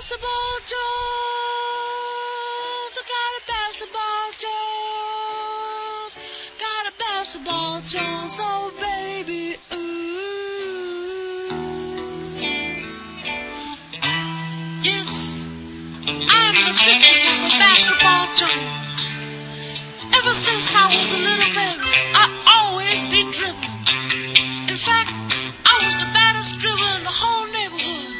basketball Jones. I got a basketball Jones. Got a basketball Jones, oh baby, ooh. Yes, I'm the victim of a basketball Jones. Ever since I was a little baby, I always be dribbling. In fact, I was the baddest dribbler in the whole neighborhood.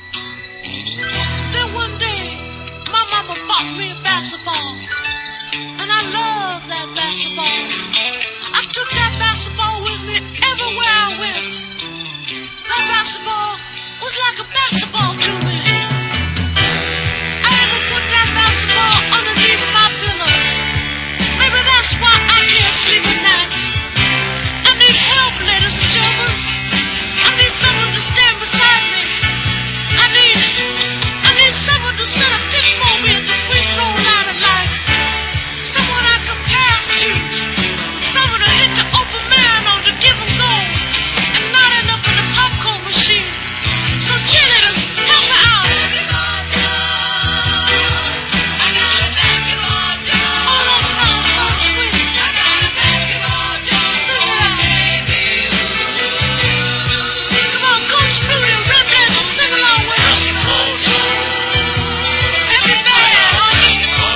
Then one day, my mama bought me a basketball, and I love that basketball. I took that basketball with me everywhere I went. That basketball was like a basketball to me. I even put that basketball underneath my pillow. Maybe that's why I can't sleep at night. I need help, ladies and gentlemen. I need someone to stand beside me. I need someone to set a pick for me at the free throw line of life. Someone I can pass to. Someone to hit the open man on to give him goal and not end up in the popcorn machine. So cheerleaders, help me out. I got a basketball Jones. Oh, that sounds so sweet. I got a basketball Jones. Sing it out. Come on, Coach Moody and Red Blazer, sing along with us. Every band, honey.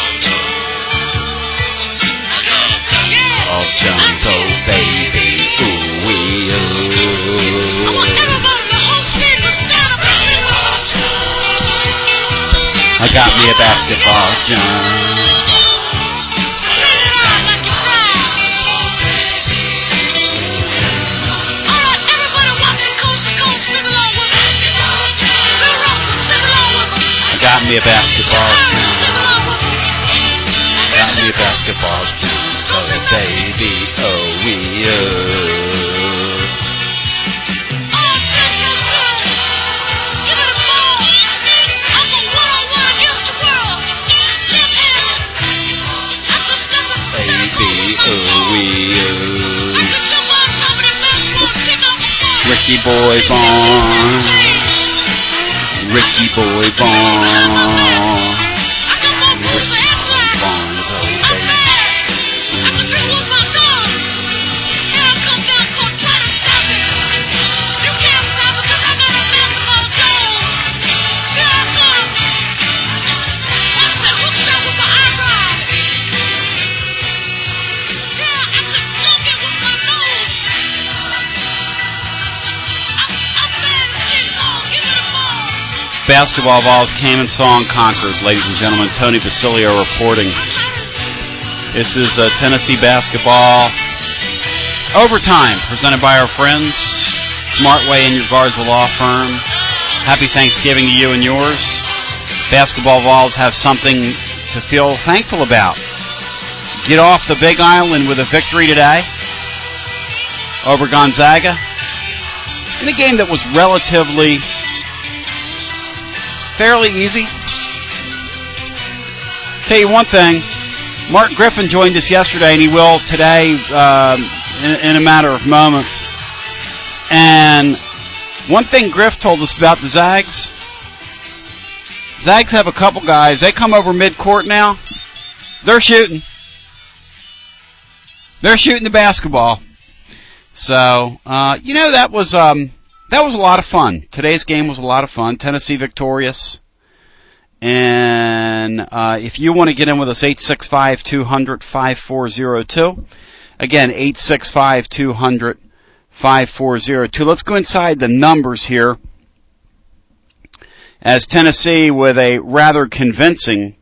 Oh, Jones, oh baby, ooh wee I ooh. want everybody in the whole stadium to stand up and sing with us. I got me a basketball Jones. Sing it out like you're proud. All right, everybody watching Coast to Coast, sing along with us. Bill Russell, sing along with us. I got me a basketball Aaron, Jones. sing along with us. Got me a basketball Jones, oh baby, oh wee ooh. Oh, it feels so good. Give it a ball. I'm a one-on-one against the world. Left-handed. I could step in from center Baby, court with ooh my wee toes. I ooh. could jump on top of the backboard and take off a ball. Ricky Boy With 50 Vaughn, cents change. Ricky Boy Vaughn. I got more moves for exercise. Vaughns, oh I'm baby. mad. I could dribble with my tongue. Here I come down court, try to stop it. You can't stop it 'cause I got a basketball Jones. Here I come. Watch me hook shot with my eyebrow. Yeah, I could dunk it with my nose. I'm bad as King Kong. Give me the ball. Basketball Vols came and saw and conquered, ladies and gentlemen. Tony Basilio reporting. This is Tennessee basketball overtime, presented by our friends, Smartway and your Garza Law Firm. Happy Thanksgiving to you and yours. Basketball Vols have something to feel thankful about. Get off the Big Island with a victory today over Gonzaga in a game that was relatively fairly easy. Tell you one thing, Mark Griffin joined us yesterday, and he will today in a matter of moments. And one thing Griff told us about the Zags have a couple guys. They come over midcourt now. They're shooting. They're shooting the basketball. So, that was a lot of fun. Today's game was a lot of fun. Tennessee victorious. And if you want to get in with us, 865-200-5402. Again, 865-200-5402. Let's go inside the numbers here. As Tennessee with a rather convincing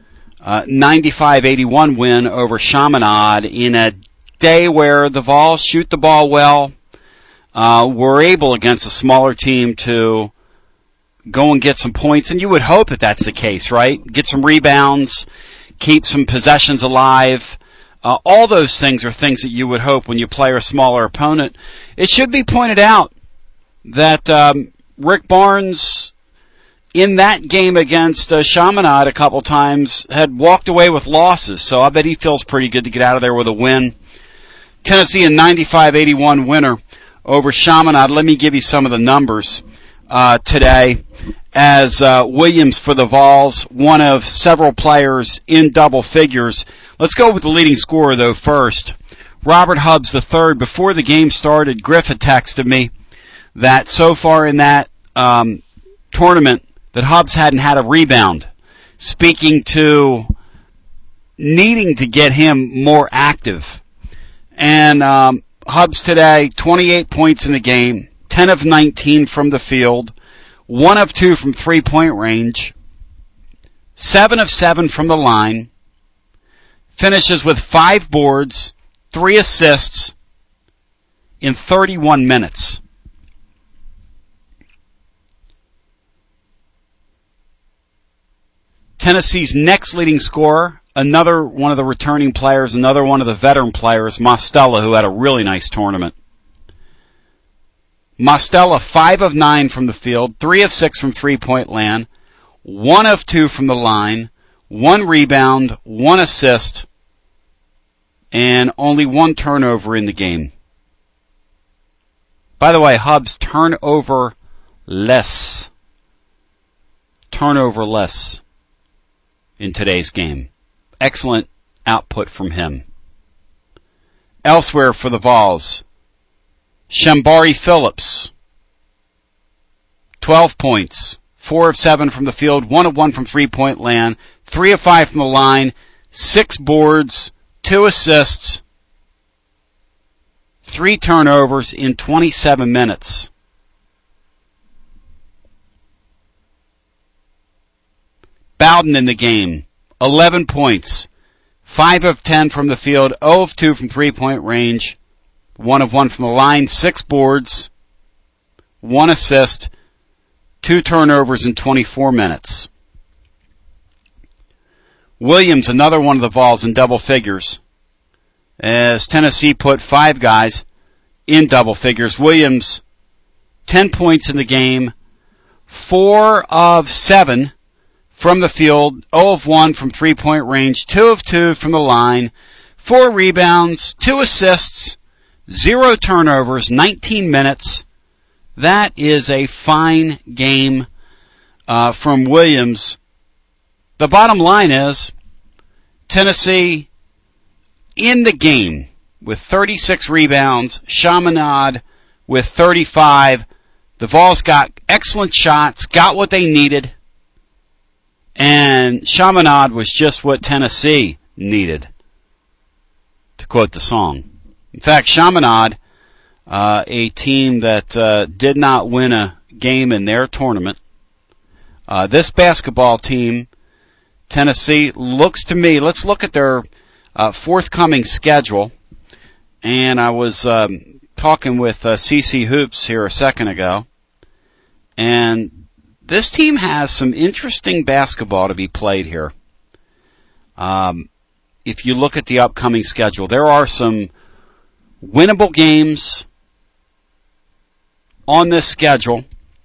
95-81 win over Chaminade in a day where the Vols shoot the ball well, were able against a smaller team to go and get some points, and you would hope that that's the case, right? Get some rebounds, keep some possessions alive. All those things are things that you would hope when you play a smaller opponent. It should be pointed out that Rick Barnes, in that game against Chaminade a couple times, had walked away with losses, so I bet he feels pretty good to get out of there with a win. Tennessee a 95-81 winner over Chaminade. Let me give you some of the numbers today. as Williams for the Vols, one of several players in double figures. Let's go with the leading scorer, though, first. Robert Hubbs III. Before the game started, Griff had texted me that so far in that tournament that Hubbs hadn't had a rebound, speaking to needing to get him more active. And Hubbs today, 28 points in the game, 10 of 19 from the field, 1 of 2 from three-point range, 7 of 7 from the line, finishes with 5 boards, 3 assists in 31 minutes. Tennessee's next leading scorer, another one of the returning players, another one of the veteran players, Mostella, who had a really nice tournament. Mostella, 5 of 9 from the field, 3 of 6 from three-point land, 1 of 2 from the line, 1 rebound, 1 assist, and only 1 turnover in the game. By the way, Hubbs turnover-less in today's game. Excellent output from him. Elsewhere for the Vols, Shambari Phillips, 12 points, 4 of 7 from the field, 1 of 1 from three-point land, 3 of 5 from the line, 6 boards, 2 assists, 3 turnovers in 27 minutes. Bowden in the game, 11 points, 5 of 10 from the field, 0 of 2 from three-point range, 1 of 1 from the line, 6 boards, 1 assist, 2 turnovers in 24 minutes. Williams, another one of the Vols in double figures, as Tennessee put 5 guys in double figures. Williams, 10 points in the game, 4 of 7 from the field, 0 of 1 from three-point range, 2 of 2 from the line, 4 rebounds, 2 assists, 0 turnovers, 19 minutes. That is a fine game from Williams. The bottom line is Tennessee in the game with 36 rebounds, Chaminade with 35. The Vols got excellent shots, got what they needed, and Chaminade was just what Tennessee needed, to quote the song. In fact, Chaminade, a team that did not win a game in their tournament, this basketball team, Tennessee, looks to me, let's look at their forthcoming schedule. And I was talking with CC Hoops here a second ago, and this team has some interesting basketball to be played here. If you look at the upcoming schedule, there are some winnable games on this schedule.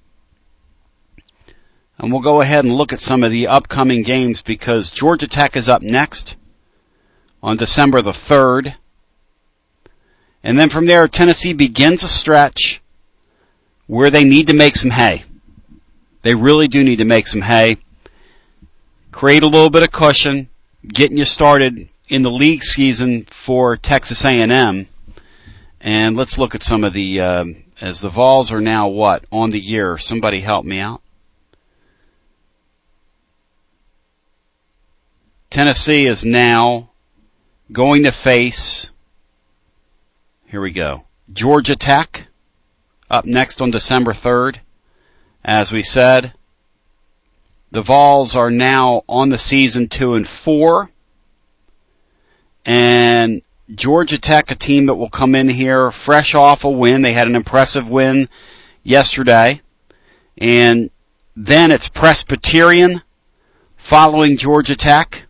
And we'll go ahead and look at some of the upcoming games because Georgia Tech is up next on December the 3rd. And then from there, Tennessee begins a stretch where they need to make some hay. They really do need to make some hay, create a little bit of cushion, getting you started in the league season for Texas A&M. And let's look at some of the, as the Vols are now what, on the year. Somebody help me out. Tennessee is now going to face, here we go, Georgia Tech up next on December 3rd. As we said, the Vols are now on the season 2-4. And Georgia Tech, a team that will come in here fresh off a win. They had an impressive win yesterday. And then it's Presbyterian following Georgia Tech.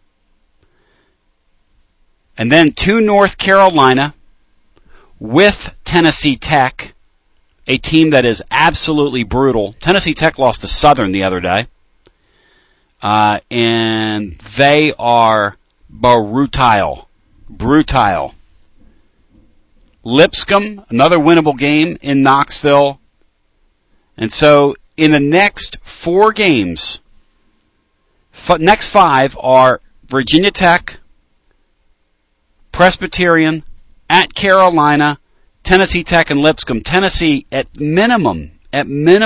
And then to North Carolina with Tennessee Tech, a team that is absolutely brutal. Tennessee Tech lost to Southern the other day. And they are brutal. Lipscomb, another winnable game in Knoxville. And so in the next 4 games, next 5 are Virginia Tech, Presbyterian, at Carolina, Tennessee Tech, and Lipscomb. Tennessee, at minimum's got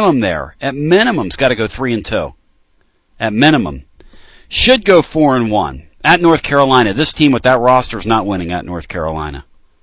to go 3-2. At minimum. Should go 4-1. At North Carolina. This team with that roster is not winning at North Carolina.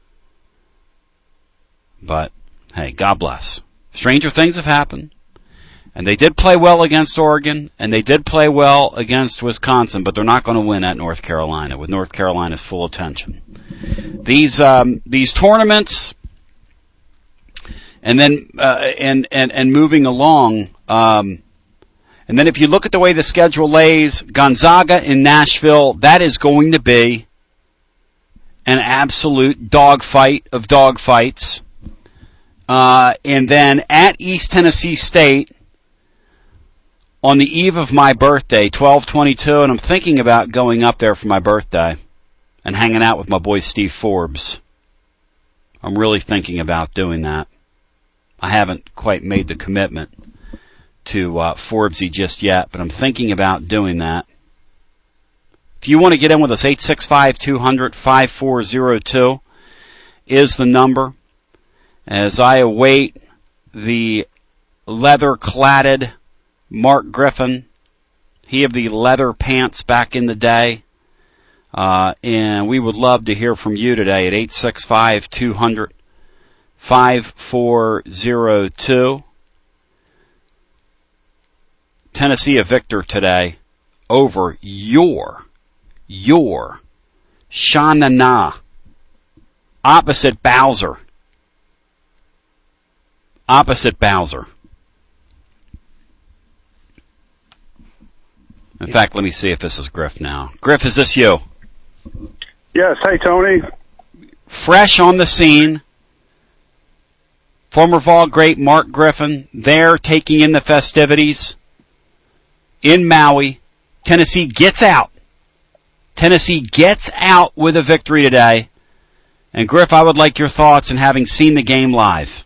But, hey, God bless. Stranger things have happened. And they did play well against Oregon, and they did play well against Wisconsin, but they're not going to win at North Carolina with North Carolina's full attention. These tournaments, and then and moving along, and then if you look at the way the schedule lays, Gonzaga in Nashville, that is going to be an absolute dogfight of dogfights. And then at East Tennessee State, on the eve of my birthday, 12/22, and I'm thinking about going up there for my birthday and hanging out with my boy Steve Forbes. I'm really thinking about doing that. I haven't quite made the commitment to Forbesy just yet, but I'm thinking about doing that. If you want to get in with us, 865-200-5402 is the number. As I await the leather-cladded Mark Griffin, he of the leather pants back in the day, and we would love to hear from you today at 865-200-5402. Tennessee a victor today over your Chaminade, opposite Bowser. In fact, let me see if this is Griff now. Griff, is this you? Yes. Hey, Tony. Fresh on the scene. Former Vol great Mark Griffin there taking in the festivities in Maui. Tennessee gets out. Tennessee gets out with a victory today. And Griff, I would like your thoughts in having seen the game live.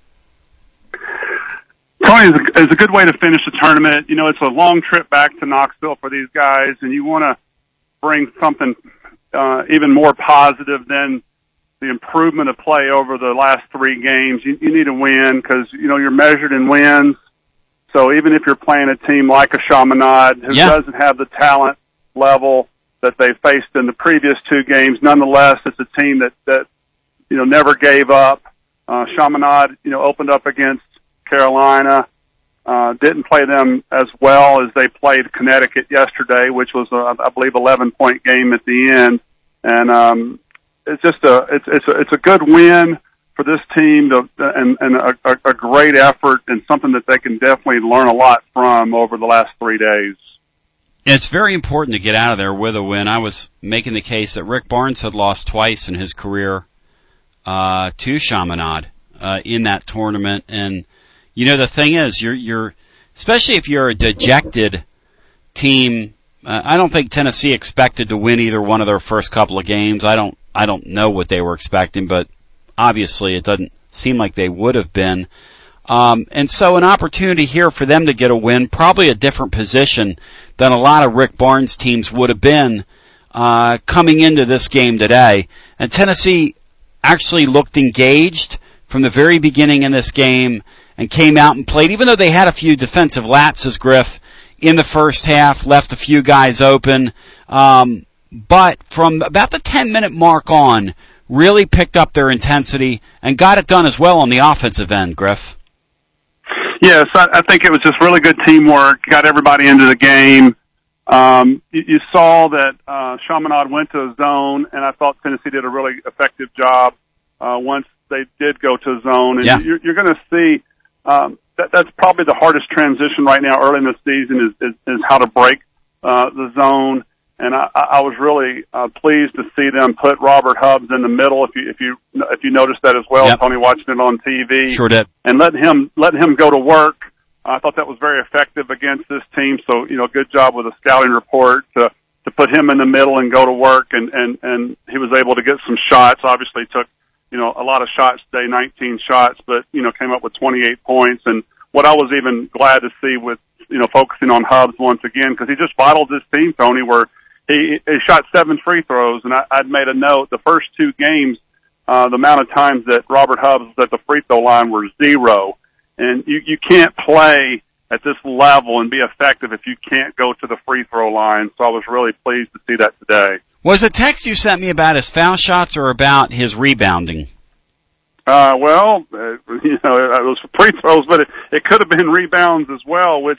Tony, is a good way to finish the tournament. You know, it's a long trip back to Knoxville for these guys, and you want to bring something even more positive than the improvement of play over the last 3 games. You need to win because, you know, you're measured in wins. So even if you're playing a team like a Chaminade who doesn't have the talent level that they faced in the previous 2 games, nonetheless, it's a team that you know, never gave up. Chaminade, you know, opened up against Carolina, didn't play them as well as they played Connecticut yesterday, which was I believe 11-point game at the end. And it's just it's a good win for this team and a great effort and something that they can definitely learn a lot from over the last 3 days. It's very important to get out of there with a win. I was making the case that Rick Barnes had lost twice in his career to Chaminade in that tournament. And you know, the thing is, you're especially if you're a dejected team. I don't think Tennessee expected to win either one of their first couple of games. I don't know what they were expecting, but obviously it doesn't seem like they would have been. And so an opportunity here for them to get a win, probably a different position than a lot of Rick Barnes teams would have been coming into this game today. And Tennessee actually looked engaged from the very beginning in this game and came out and played, even though they had a few defensive lapses, Griff, in the first half, left a few guys open. But from about the 10-minute mark on, really picked up their intensity and got it done as well on the offensive end, Griff. Yes, I think it was just really good teamwork, got everybody into the game. You saw that Chaminade went to a zone, and I thought Tennessee did a really effective job once they did go to a zone. And you're going to see that's probably the hardest transition right now early in the season is how to break the zone. And I was really pleased to see them put Robert Hubbs in the middle. If you noticed that as well, Tony, watching it on TV, sure did, and let him go to work. I thought that was very effective against this team. So, you know, good job with a scouting report to put him in the middle and go to work. And he was able to get some shots. Obviously took, you know, a lot of shots today, 19 shots, but, you know, came up with 28 points and what I was even glad to see with, focusing on Hubbs once again, because he just bottled his team, Tony, where he shot 7 free throws, and I'd made a note, the first 2 games, the amount of times that Robert Hubbs was at the free throw line were 0. And you can't play at this level and be effective if you can't go to the free throw line. So I was really pleased to see that today. Was the text you sent me about his foul shots or about his rebounding? It was free throws, but it could have been rebounds as well, which,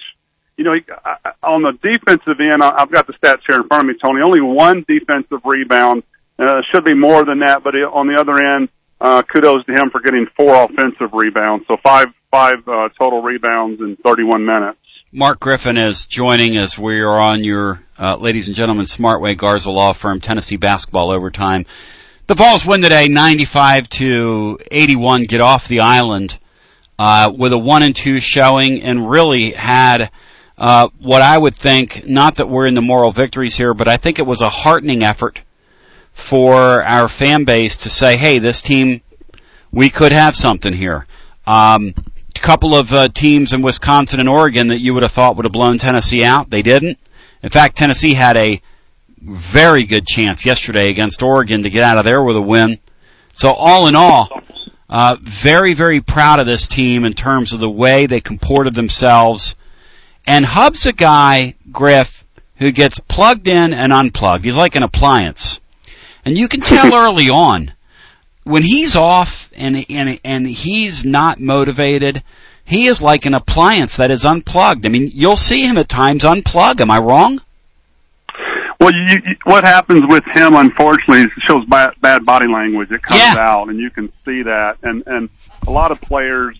on the defensive end, I've got the stats here in front of me, Tony, only 1 defensive rebound. Should be more than that, but on the other end, kudos to him for getting 4 offensive rebounds. So five total rebounds in 31 minutes. Mark Griffin is joining us. We are on your, ladies and gentlemen, Smartway Garza Law Firm, Tennessee basketball overtime. The Vols win today, 95-81, get off the island, with a 1-2 showing, and really had, what I would think, not that we're in the moral victories here, but I think it was a heartening effort for our fan base to say, hey, this team, we could have something here. A couple of teams in Wisconsin and Oregon that you would have thought would have blown Tennessee out. They didn't. In fact, Tennessee had a very good chance yesterday against Oregon to get out of there with a win. So all in all, very, very proud of this team in terms of the way they comported themselves. And Hubb's a guy, Griff, who gets plugged in and unplugged. He's like an appliance. And you can tell early on, when he's off and he's not motivated, he is like an appliance that is unplugged. I mean, you'll see him at times unplug. Am I wrong? Well, what happens with him, unfortunately, is it shows bad body language. It comes out, and you can see that. And a lot of players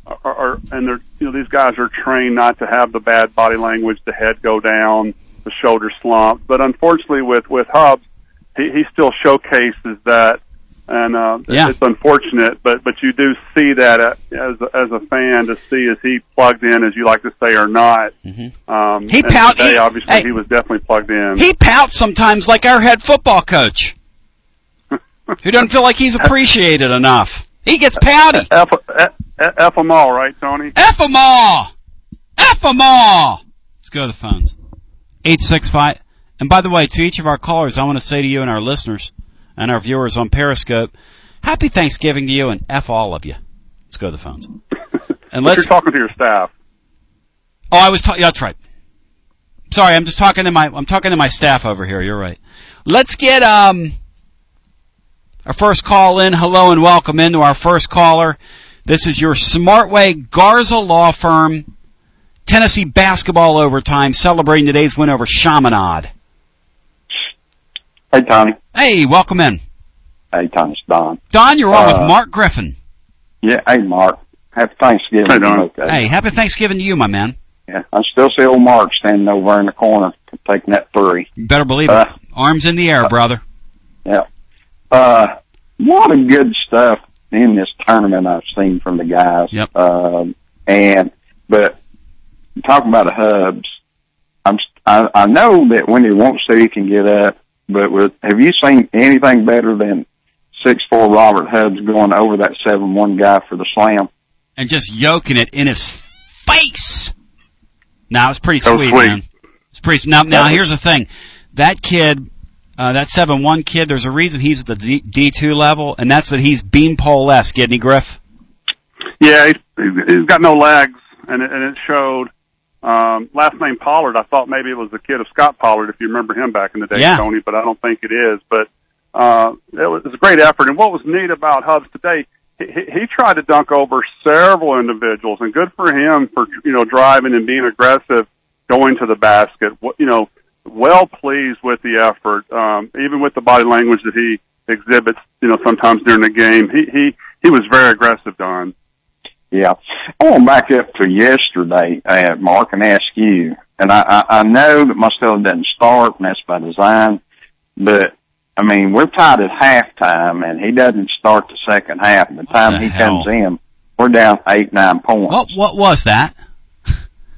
these guys are trained not to have the bad body language, the head go down, the shoulder slump. But unfortunately, with Hubbs, he still showcases that. And it's unfortunate, but you do see that as a fan, to see is he plugged in, as you like to say, or not. Mm-hmm. He pouts. Obviously, he was definitely plugged in. He pouts sometimes, like our head football coach, who doesn't feel like he's appreciated enough. He gets pouty. F them all, right, Tony? F them all. F them all. Let's go to the phones. 865. And by the way, to each of our callers, I want to say to you and our listeners and our viewers on Periscope, happy Thanksgiving to you, and F all of you. Let's go to the phones. And you're talking to your staff. Oh, I was talking. That's right. Sorry, I'm talking to my staff over here. You're right. Let's get our first call in. Hello and welcome into our first caller. This is your Smartway Garza Law Firm, Tennessee basketball overtime, celebrating today's win over Chaminade. Hey, Tony. Hey, welcome in. Hey, Tony, it's Don. Don, you're on with Mark Griffin. Yeah, hey, Mark. Happy Thanksgiving. Hey, Don. Okay. Hey, happy Thanksgiving to you, my man. Yeah, I still see old Mark standing over in the corner taking that 3. You better believe it. Arms in the air, brother. Yeah. A lot of good stuff in this tournament I've seen from the guys. Yep. But talking about the Hubs, I know that when he wants to, he can get up. But have you seen anything better than 6'4" Robert Hubbs going over that 7'1" guy for the slam? And just yoking it in his face. Now, it's pretty sweet, man. It's pretty. Now here's the thing. That kid, that 7'1" kid, there's a reason he's at the D2 level, and that's that he's beanpole-esque, isn't he, Griff? Yeah, he's got no legs, and it showed. Last name Pollard, I thought maybe it was the kid of Scott Pollard, if you remember him back in the day, Tony, but I don't think it is. But it was a great effort. And what was neat about Hubbs today, he tried to dunk over several individuals, and good for him for, driving and being aggressive, going to the basket. Well pleased with the effort, even with the body language that he exhibits, sometimes during the game. He was very aggressive, Don. Yeah. I want to back up to yesterday, Mark, and ask you, and I know that Marcelo doesn't start, and that's by design, but, I mean, we're tied at halftime, and he doesn't start the second half. By the time he comes in, we're down 8-9 points. What was that?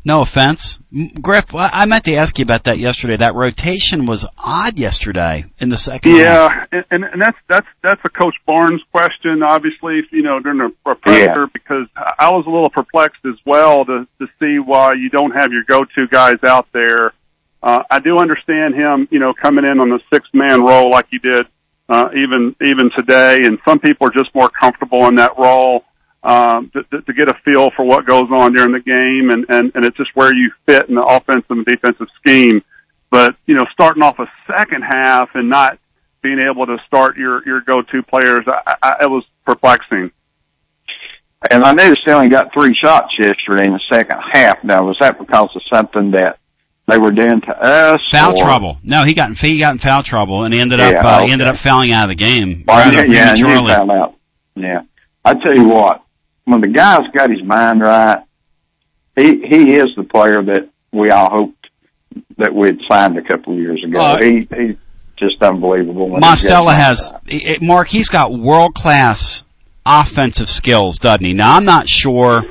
No offense. Griff, I meant to ask you about that yesterday. That rotation was odd yesterday in the second half. Yeah, and that's a Coach Barnes question, obviously, during a presser, because I was a little perplexed as well to see why you don't have your go-to guys out there. I do understand him, coming in on the 6-man role like he did even today, and some people are just more comfortable in that role. To get a feel for what goes on during the game, and it's just where you fit in the offensive and defensive scheme. But, starting off a second half and not being able to start your go-to players, it was perplexing. And I noticed they only got 3 shots yesterday in the second half. Now, was that because of something that they were doing to us? Foul trouble. No, he got in foul trouble, and he ended up fouling out of the game rather prematurely. He fouled out. Yeah. I tell you what. When the guy's got his mind right, he is the player that we all hoped that we'd signed a couple of years ago. He's just unbelievable. Mostella has, Mark, he's got world-class offensive skills, doesn't he? Now, I'm not sure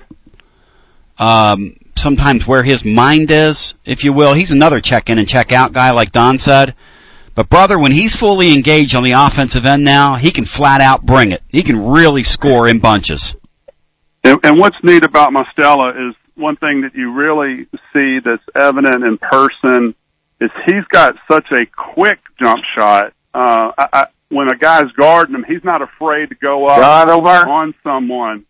sometimes where his mind is, if you will. He's another check-in and check-out guy, like Don said. But, brother, when he's fully engaged on the offensive end now, he can flat-out bring it. He can really score in bunches. And what's neat about Mostella is one thing that you really see that's evident in person is he's got such a quick jump shot. When a guy's guarding him, he's not afraid to go up on someone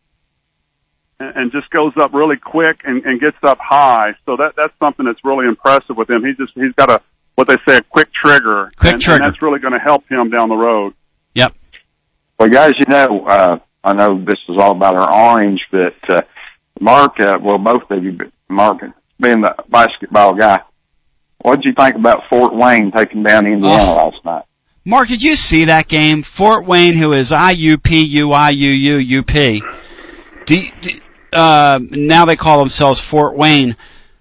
and just goes up really quick and gets up high. So that's something that's really impressive with him. He's got what they say, a quick trigger. And that's really going to help him down the road. Yep. Well, guys, I know this is all about our orange, but Mark, both of you, but Mark, being the basketball guy, what did you think about Fort Wayne taking down Indiana last night? Mark, did you see that game? Fort Wayne, who is IUPUIUUUP. Now they call themselves Fort Wayne.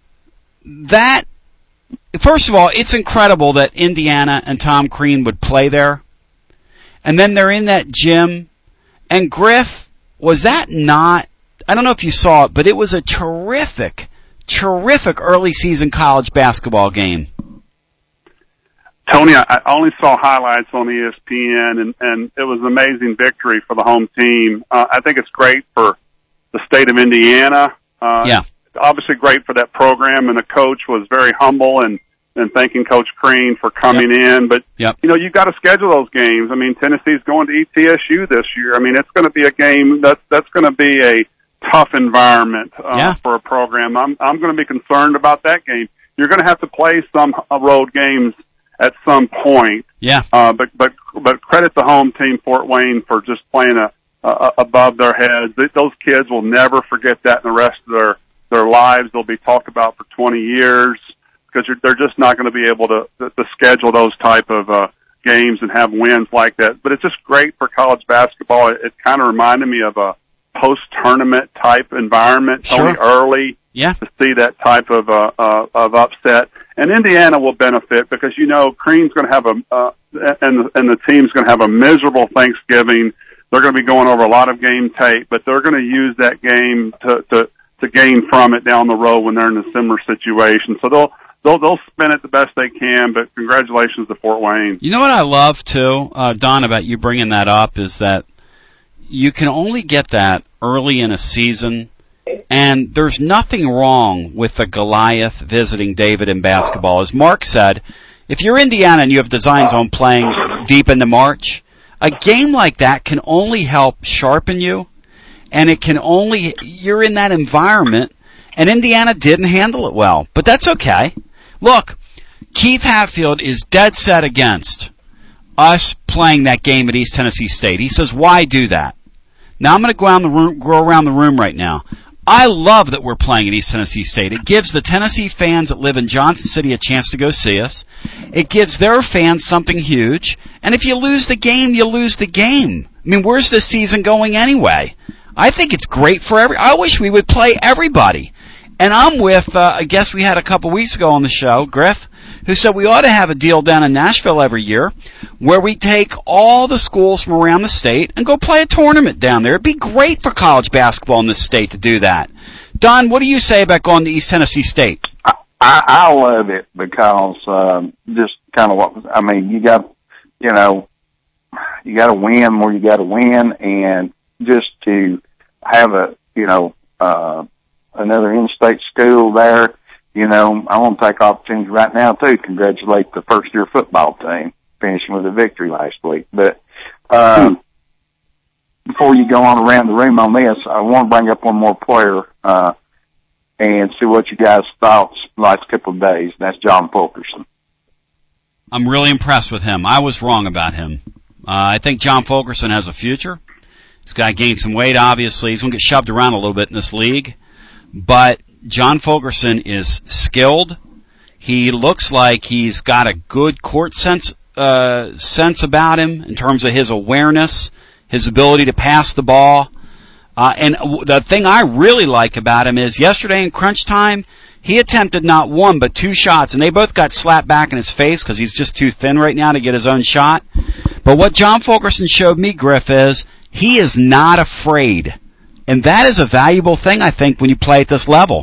First of all, it's incredible that Indiana and Tom Crean would play there. And then they're in that gym. And Griff, was that not, I don't know if you saw it, but it was a terrific early season college basketball game. Tony, I only saw highlights on ESPN, and it was an amazing victory for the home team. I think it's great for the state of Indiana. Obviously great for that program, and the coach was very humble and thanking Coach Crean for coming in. But, you've got to schedule those games. I mean, Tennessee's going to ETSU this year. I mean, it's going to be a game that's going to be a tough environment for a program. I'm going to be concerned about that game. You're going to have to play some road games at some point. Yeah. But credit the home team, Fort Wayne, for just playing above their heads. Those kids will never forget that in the rest of their lives. They'll be talked about for 20 years. Because they're just not going to be able to schedule those type of games and have wins like that. But it's just great for college basketball. It kind of reminded me of a post-tournament type environment, only early to see that type of upset. And Indiana will benefit because Crean's going to have and the team's going to have a miserable Thanksgiving. They're going to be going over a lot of game tape, but they're going to use that game to gain from it down the road when they're in a similar situation. So they'll spin it the best they can, but congratulations to Fort Wayne. You know what I love, too, Don, about you bringing that up is that you can only get that early in a season, and there's nothing wrong with the Goliath visiting David in basketball. As Mark said, if you're Indiana and you have designs on playing deep into March, a game like that can only help sharpen you, and you're in that environment, and Indiana didn't handle it well. But that's okay. Look, Keith Hatfield is dead set against us playing that game at East Tennessee State. He says, why do that? Now I'm going to go around the room right now. I love that we're playing at East Tennessee State. It gives the Tennessee fans that live in Johnson City a chance to go see us. It gives their fans something huge. And if you lose the game, you lose the game. I mean, where's this season going anyway? I think it's great for I wish we would play everybody. And I'm with a guest we had a couple weeks ago on the show, Griff, who said we ought to have a deal down in Nashville every year where we take all the schools from around the state and go play a tournament down there. It'd be great for college basketball in this state to do that. Don, what do you say about going to East Tennessee State? I love it because just kind of you got to win where you got to win, and just to have another in-state school there. I want to take opportunity right now to congratulate the first-year football team finishing with a victory last week. But before you go on around the room on this, I want to bring up one more player and see what you guys' thoughts the last couple of days. That's John Fulkerson. I'm really impressed with him. I was wrong about him. I think John Fulkerson has a future. He's got to gain some weight, obviously. He's going to get shoved around a little bit in this league. But John Fulkerson is skilled. He looks like he's got a good court sense about him in terms of his awareness, his ability to pass the ball. And the thing I really like about him is yesterday in crunch time, he attempted not one but two shots, and they both got slapped back in his face because he's just too thin right now to get his own shot. But what John Fulkerson showed me, Griff, is he is not afraid. And that is a valuable thing, I think, when you play at this level.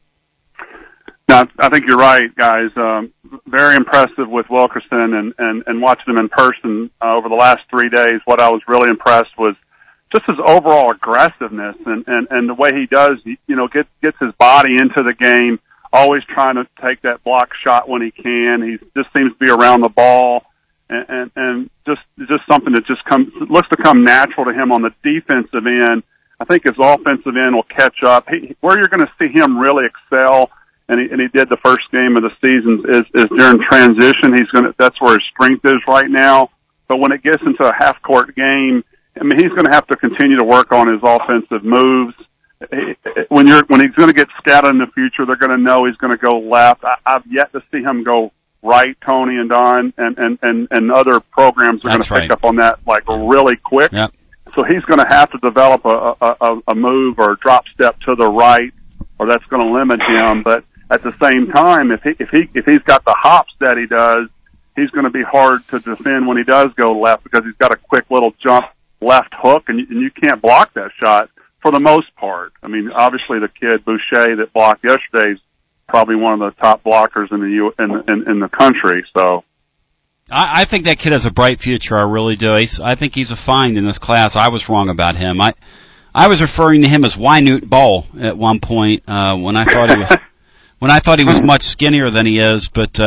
No, I think you're right, guys. Very impressive with Wilkerson, and watching him in person over the last 3 days. What I was really impressed was just his overall aggressiveness and the way he does, gets his body into the game, always trying to take that block shot when he can. He just seems to be around the ball, and just something that looks to come natural to him on the defensive end. I think his offensive end will catch up. Where you're going to see him really excel, and he did the first game of the season, is during transition. That's where his strength is right now. But when it gets into a half-court game, he's going to have to continue to work on his offensive moves. When he's going to get scouted in the future, they're going to know he's going to go left. I've yet to see him go right, Tony and Don, and other programs are going to pick up on that really quick. Yep. So he's going to have to develop a move or a drop step to the right, or that's going to limit him. But at the same time, if he's got the hops that he does, he's going to be hard to defend when he does go left because he's got a quick little jump left hook, and you can't block that shot for the most part. Obviously the kid Boucher that blocked yesterday is probably one of the top blockers in the country. So I think that kid has a bright future. I really do. I think he's a find in this class. I was wrong about him. I was referring to him as Wynute Bull at one point when I thought he was much skinnier than he is. But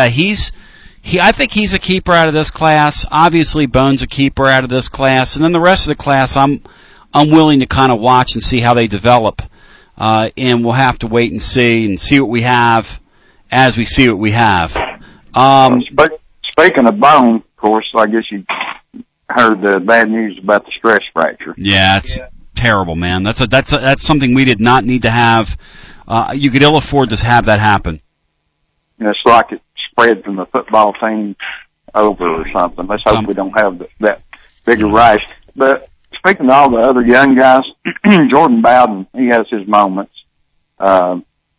I think he's a keeper out of this class. Obviously, Bone's a keeper out of this class, and then the rest of the class, I'm willing to kind of watch and see how they develop. And we'll have to wait and see what we have as we see what we have. Speaking of Bone, of course, I guess you heard the bad news about the stress fracture. Yeah, it's terrible, man. That's something we did not need to have. You could ill afford to have that happen. It's like it spread from the football team over or something. Let's hope we don't have that bigger rash. But speaking of all the other young guys, Jordan Bowden, he has his moments. For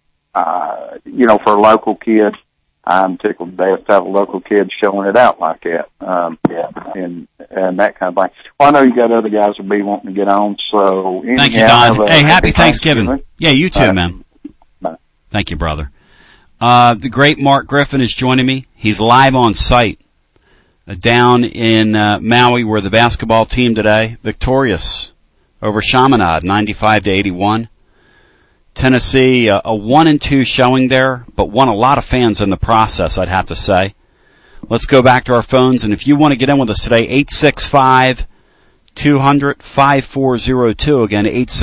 a local kid, I'm tickled to death to have a local kid showing it out like that. And that kind of thing. Well, I know you got other guys who'll be wanting to get on, so. Thank you, Don. Hey, happy Thanksgiving. Yeah, you too, man. Bye. Thank you, brother. The great Mark Griffin is joining me. He's live on site down in Maui, where the basketball team today victorious over Chaminade, 95-81. Tennessee, a 1-2 showing there, but won a lot of fans in the process, I'd have to say. Let's go back to our phones, and if you want to get in with us today, 865-200-5402. Again,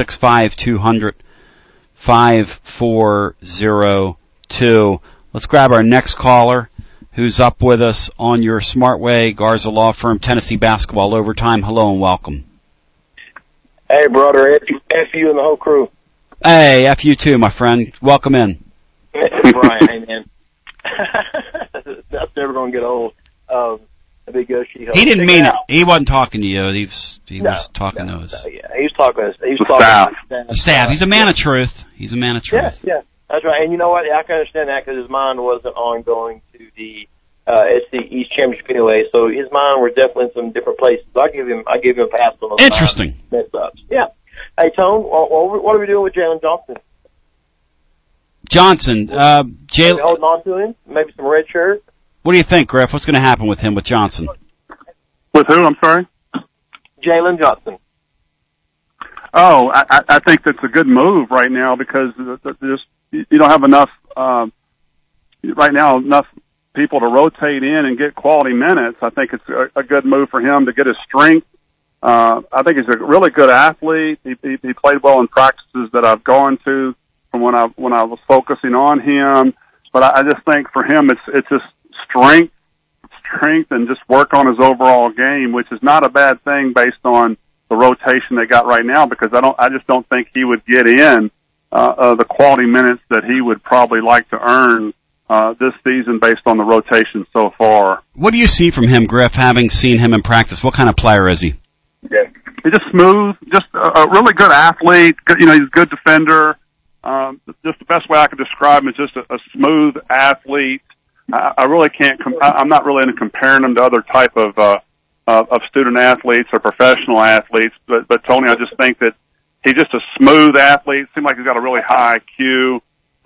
865-200-5402. Let's grab our next caller, who's up with us on your Smartway Garza Law Firm Tennessee Basketball Overtime. Hello and welcome. Hey, brother. F you and the whole crew. Hey, F you too, my friend. Welcome in. Brian, hey, man. That's never going to get old. Big She he didn't mean it. He wasn't talking to you. He was talking to us. Yeah, he was talking to the staff. He's a man of truth. He's a man of truth. Yeah, that's right. And you know what? I can understand that because his mind wasn't on going to the SC East Championship anyway. So his mind was definitely in some different places. So I give him a pass on those. Interesting. Mess ups. Yeah. Hey, Tone, what are we doing with Jalen Johnson? Johnson, Maybe holding on to him, maybe some red shirt. What do you think, Griff? What's going to happen with him, with Johnson? With who? I'm sorry. Jalen Johnson. Oh, I think that's a good move right now because you don't have enough right now enough people to rotate in and get quality minutes. I think it's a good move for him to get his strength. I think he's a really good athlete. He played well in practices that I've gone to from when I was focusing on him. But I just think for him it's just strength and just work on his overall game, which is not a bad thing based on the rotation they got right now, because I just don't think he would get in the quality minutes that he would probably like to earn this season based on the rotation so far. What do you see from him, Griff, having seen him in practice? What kind of player is he? Yeah. He's just smooth, just a really good athlete. He's a good defender. Just the best way I could describe him is just a smooth athlete. I really can't. I'm not really into comparing him to other type of student athletes or professional athletes. But Tony, I just think that he's just a smooth athlete. Seems like he's got a really high IQ,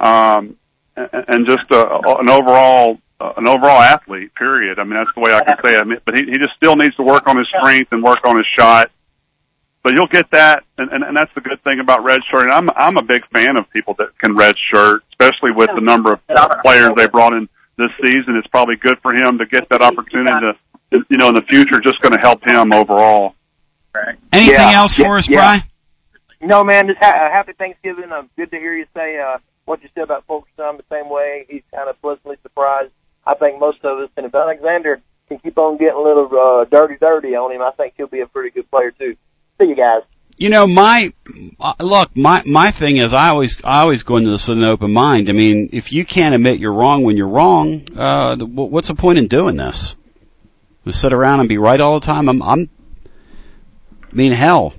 and just an overall athlete. Period. I mean, that's the way I can say it. But he just still needs to work on his strength and work on his shot. But you'll get that, and that's the good thing about redshirting. I'm a big fan of people that can redshirt, especially with the number of players they brought in this season. It's probably good for him to get that opportunity to, in the future, just going to help him overall. Anything else for us, Bri? No, man, just happy Thanksgiving. Good to hear you say what you said about Fulkerson the same way. He's kind of pleasantly surprised. I think most of us, and if Alexander can keep on getting a little dirty on him, I think he'll be a pretty good player too. See you guys. My thing is I always go into this with an open mind. I mean, if you can't admit you're wrong when you're wrong, what's the point in doing this? To sit around and be right all the time? Hell,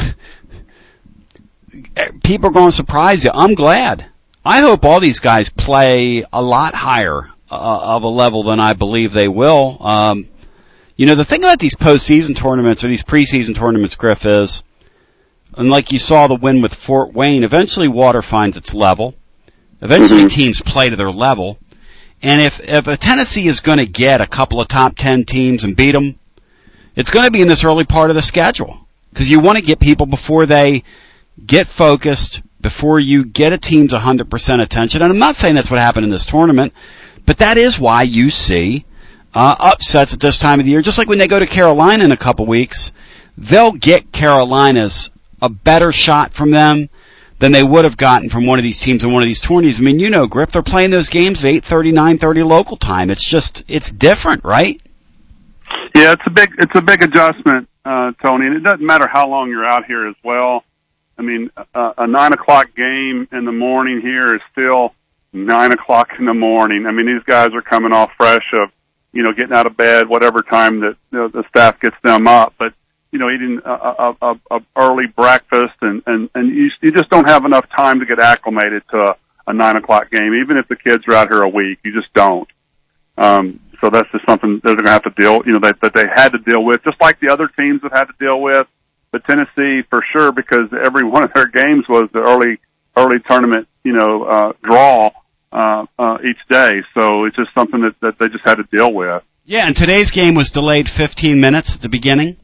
people are going to surprise you. I'm glad. I hope all these guys play a lot higher of a level than I believe they will. The thing about these postseason tournaments or these preseason tournaments, Griff, is, and like you saw the win with Fort Wayne, eventually water finds its level. Eventually teams play to their level. And if a Tennessee is going to get a couple of top 10 teams and beat them, it's going to be in this early part of the schedule. Because you want to get people before they get focused, before you get a team's 100% attention. And I'm not saying that's what happened in this tournament, but that is why you see upsets at this time of the year. Just like when they go to Carolina in a couple weeks, they'll get Carolina's a better shot from them than they would have gotten from one of these teams in one of these tourneys. I mean, Griff, they're playing those games at 8:30, 9:30 local time. It's different, right? Yeah, it's a big adjustment, Tony, and it doesn't matter how long you're out here as well. I mean, a 9 o'clock game in the morning here is still 9 o'clock in the morning. I mean, these guys are coming off fresh of, getting out of bed, whatever time that the staff gets them up. But, eating a early breakfast and you just don't have enough time to get acclimated to a 9 o'clock game, even if the kids are out here a week. You just don't. So that's just something they're going to have to deal, that they had to deal with, just like the other teams have had to deal with. But Tennessee, for sure, because every one of their games was the early tournament, draw each day. So it's just something that they just had to deal with. Yeah, and today's game was delayed 15 minutes at the beginning.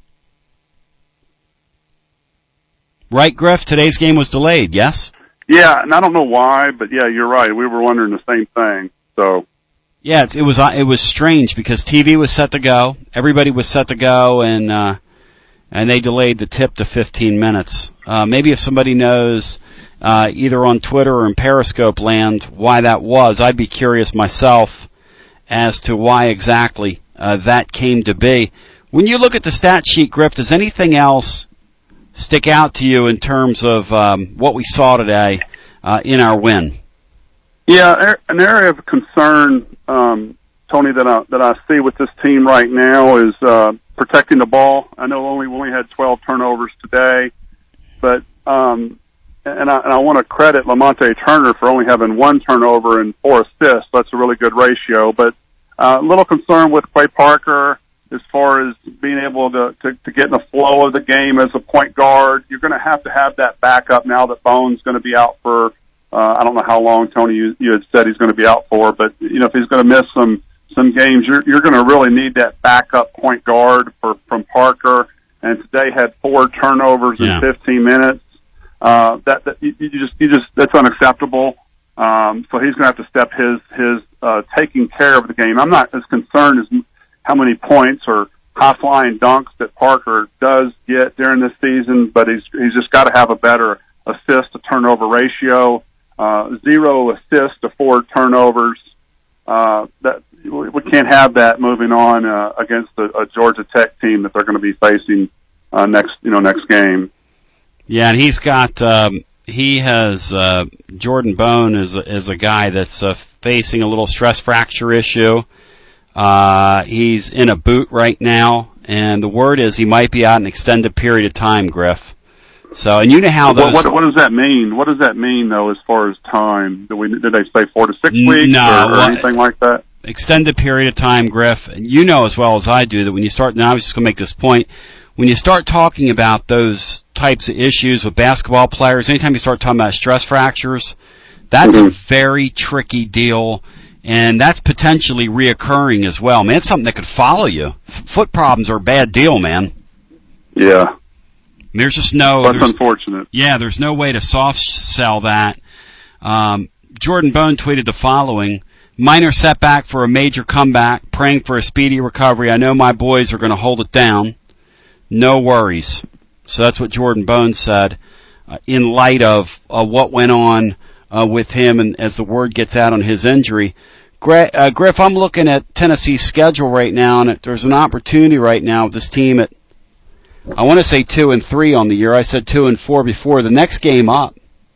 Right, Griff? Today's game was delayed, yes? Yeah, and I don't know why, but yeah, you're right. We were wondering the same thing. So. Yeah, it was strange because TV was set to go, everybody was set to go, and they delayed the tip to 15 minutes. Maybe if somebody knows, either on Twitter or in Periscope land, why that was, I'd be curious myself as to why exactly that came to be. When you look at the stat sheet, Griff, does anything else stick out to you in terms of what we saw today in our win? Yeah, an area of concern, Tony, that I see with this team right now is protecting the ball. I know we only had 12 turnovers today, but and I want to credit Lamonte Turner for only having 1 turnover and 4 assists. That's a really good ratio. But a little concern with Quay Parker as far as being able to get in the flow of the game as a point guard. You're going to have that backup now that Bone's going to be out for I don't know how long, Tony, you had said he's going to be out for, but, if he's going to miss some games, you're going to really need that backup point guard from Parker. And today had 4 turnovers in 15 minutes. That's unacceptable. So he's going to have to step his taking care of the game. I'm not as concerned as how many points or high-flying dunks that Parker does get during this season, but he's just got to have a better assist-to-turnover ratio. 0 assists to 4 turnovers. That we can't have that moving on against a Georgia Tech team that they're going to be facing next game. Yeah, and he's got Jordan Bone is a guy that's facing a little stress fracture issue. He's in a boot right now, and the word is he might be out an extended period of time, Griff. So, and you know how those... What does that mean? What does that mean, though, as far as time? Did they say 4 to 6 weeks or anything like that? Extended period of time, Griff. And you know as well as I do that when you start... Now, I was just going to make this point. When you start talking about those types of issues with basketball players, anytime you start talking about stress fractures, that's a very tricky deal, and that's potentially reoccurring as well. Man, it's something that could follow you. Foot problems are a bad deal, man. Yeah. There's just no... That's unfortunate. Yeah, there's no way to soft sell that. Jordan Bone tweeted the following: minor setback for a major comeback, praying for a speedy recovery. I know my boys are going to hold it down. No worries. So that's what Jordan Bone said in light of what went on with him and as the word gets out on his injury. Griff, I'm looking at Tennessee's schedule right now, and there's an opportunity right now with this team at, I want to say 2-3 on the year. I said 2-4 before. The next game up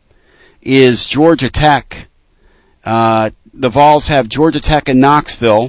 is Georgia Tech. The Vols have Georgia Tech in Knoxville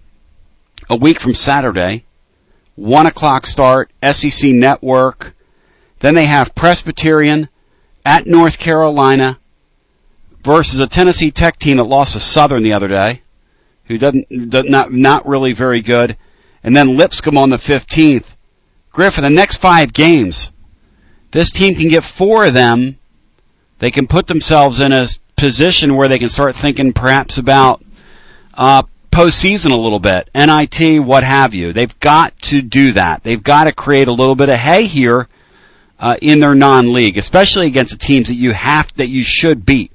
a week from Saturday. 1 o'clock start, SEC Network. Then they have Presbyterian at North Carolina versus a Tennessee Tech team that lost to Southern the other day, who not really very good. And then Lipscomb on the 15th. Griffin, the next 5 games, this team can get 4 of them. They can put themselves in a position where they can start thinking perhaps about postseason a little bit, NIT, what have you. They've got to do that. They've got to create a little bit of hay here in their non-league, especially against the teams that you should beat.